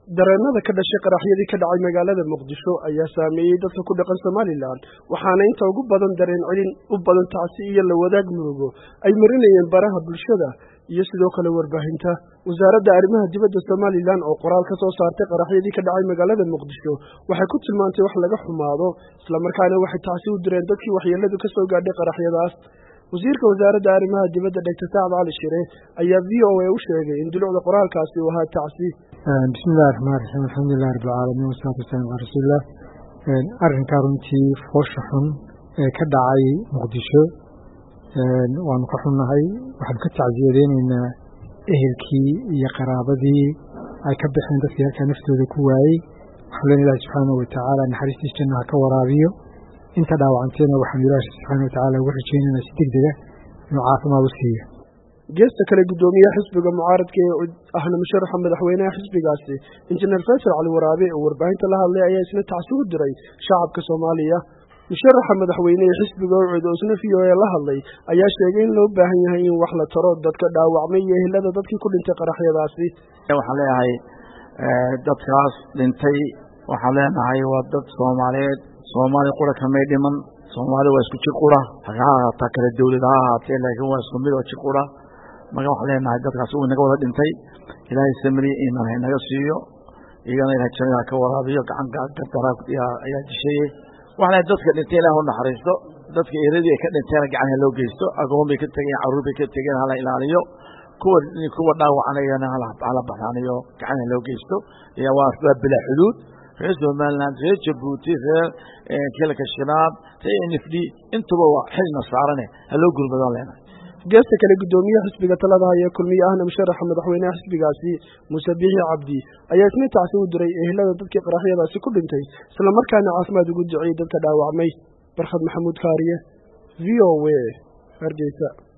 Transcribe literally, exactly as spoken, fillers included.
dareenada ka dhashay qaraxyadii ka dhacay magaalada Muqdisho ayaa saameeyay dadka ku dhaqan Soomaaliland waxaana inta ugu badan dareen celin u badan tacsi iyo la wadaag murugo ay marinayeen baraha bulshada iyo sidoo kale warbaahinta wasaaradda arrimaha dibadda Soomaaliland oo qoraal ka soo saartay qaraxyadii ka dhacay magaalada Muqdisho waxay ku tilmaantay wax laga xumaado isla markaana waxay tacsi u direen dadkii waxyeeladu ka soo gaadhay qaraxyadaas wasiirka wasaaradda arrimaha dibadda Doctor Saad Ali Shire ayaa V O A u sheegay in dulucda qoraalkaasi uu ahaa tacsi bismillaahir rahmaanir rahiim alxamdulillahi rabbil caalamiin wasalaatu wasalaamu calaa rasuulillah arrinka runtii foosha xun ee ka dhacay Muqdisho waanu ka xunnahay waxaan ka tacsiyadeynaynaa ehelkii iyo qaraabadii ay ka baxeen dadkii halkaa naftooda ku waayey waxaan leenahay ilaahi subxaanahu watacaala naxariistiisa jannaha ka waraabiyo inta dhaawacanteena waxaan ilaahi subxaanahu watacaala ugu rajaynaynaa si degdega inuu caafimaad u siiyo geesta kale gudoomiyaha xisbiga mucaaradka ee ahna musharaxa madaxweynaha xisbigaasi injineer Faysal Cali Waraabe oo warbaahinta la hadlay ayaa isna tacsi u diray shacabka Soomaaliya musharaxa madaxweynaha xisbiga oo isna V O A la hadlay ayaa sheegay in loo baahan yahay in wax la taro dadka dhaawacmay iyo ehelada dadkii ku dhintay qaraxyadaasi waxaan leeyahay dadkaas dhintay waxaan leenahay waa dad Soomaaliyeed Soomaali qura kamay dhiman Soomaali waa isku jir qura hagaagta kala dawladaha haatee laakiin waa isku mid oo jir qura maga waxaan leenahay dadkaas uu naga wada dhintay ilaahay samri iimaan hay naga siiyo iyagana ilaahay jannada ka waraabiyo gacan gacan daraab ayaa dishay waxaan dadka dhintay ilaahay u naxariisto dadka eeradii ay ka dhinteen gacan loo geysto agoon bay ka tageen caruur bay ka tageen hala ilaaliyo kuwa kuwa dhaawacanayana hala hala baxaaniyo gacan loo geysto iyo waa asbaab bila xuduud reer Somaliland reer Djibouti reer kilka shanaab reer N F D intuba waa xilna saarane halo gurbadan leenahay geesta kale gudoomiyaha xisbiga talada haya kulmiye ahna musharaxa madaxweynaha xisbigaasi Muuse Biixi Cabdi ayaa isna tacsi u diray ehelada dadkii qaraxyadaasi ku dhintay isla markaana caafimaad ugu duceeyay dadka dhaawacmay Barkhad Maxamuud Kaariye V O A Hargeysa.